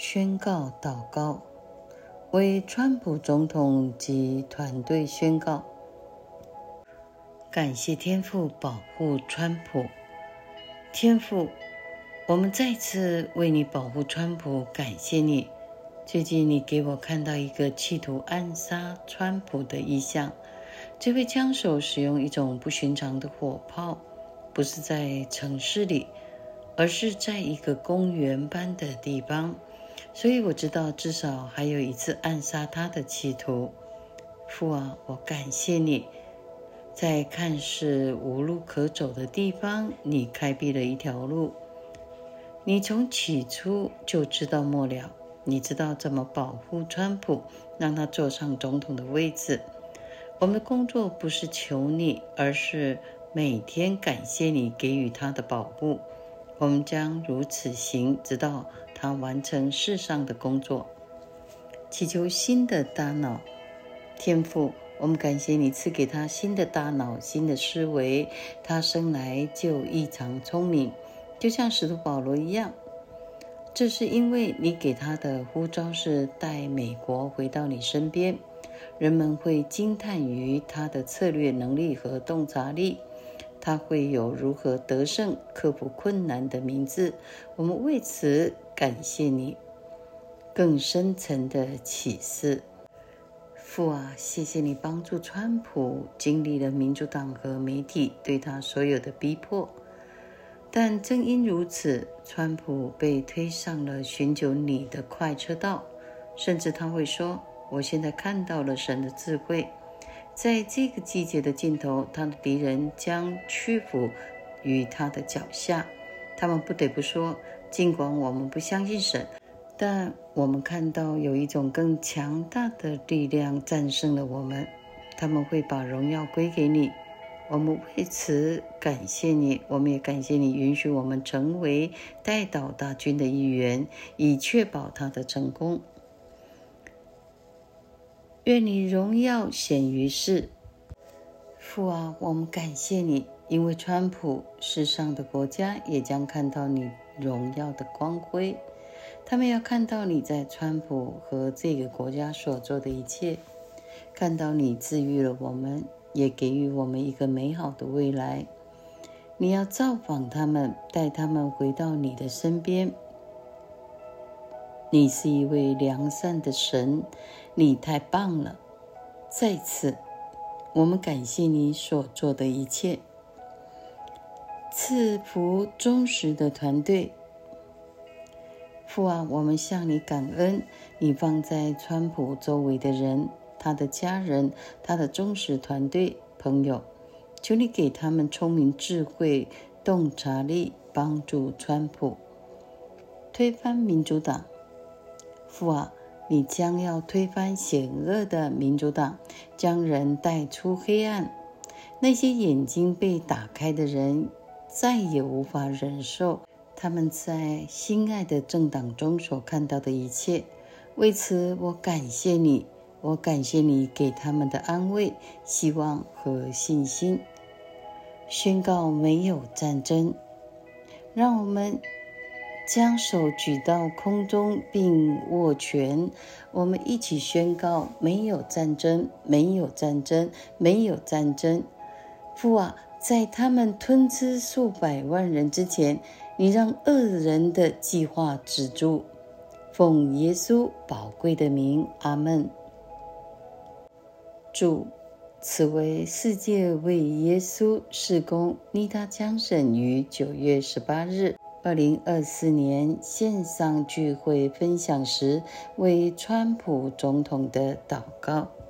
宣告祷告，为川普总统及团队宣告，感谢天父保护川普。天父，我们再次为你保护川普感谢你。最近你给我看到一个企图暗杀川普的意象，这位枪手使用一种不寻常的火炮，不是在城市里，而是在一个公园般的地方，所以我知道至少还有一次暗杀他的企图。父啊，我感谢你，在看似无路可走的地方，你开辟了一条路。你从起初就知道末了，你知道怎么保护川普，让他坐上总统的位置。我们的工作不是求你，而是每天感谢你给予他的保护。我们将如此行，直到他完成世上的工作。祈求新的大脑。天父，我们感谢你赐给他新的大脑、新的思维，他生来就异常聪明，就像使徒保罗一样。这是因为你给他的呼召是带美国回到你身边，人们会惊叹于他的策略能力和洞察力，他会有如何得胜、克服困难的名字。我们为此感谢你。更深层的启示。父啊，谢谢你帮助川普经历了民主党和媒体对他所有的逼迫，但正因如此，川普被推上了寻求你的快车道，甚至他会说，我现在看到了神的智慧。在这个季节的尽头，他的敌人将屈服于他的脚下。他们不得不说，尽管我们不相信神，但我们看到有一种更强大的力量战胜了我们，他们会把荣耀归给你。我们为此感谢你，我们也感谢你允许我们成为代祷大军的一员，以确保他的成功。愿你荣耀显于世。父啊，我们感谢你，因为川普，世上的国家也将看到你荣耀的光辉。他们要看到你在川普和这个国家所做的一切，看到你治愈了我们，也给予我们一个美好的未来。你要造访他们，带他们回到你的身边。你是一位良善的神，你太棒了。再次，我们感谢你所做的一切。赐福忠实的团队。父啊，我们向你感恩，你放在川普周围的人，他的家人，他的忠实团队朋友，求你给他们聪明智慧、洞察力，帮助川普推翻民主党。父啊，你将要推翻险恶的民主党，将人带出黑暗。那些眼睛被打开的人再也无法忍受他们在心爱的政党中所看到的一切。为此我感谢你，我感谢你给他们的安慰、希望和信心。宣告没有战争。让我们将手举到空中并握拳，我们一起宣告没有战争，没有战争，没有战争。父啊，在他们吞吃数百万人之前，你让恶人的计划止住。奉耶稣宝贵的名，阿们。注：此为世界为耶稣事工尼达将审于9月18日2024年线上聚会分享时为川普总统的祷告。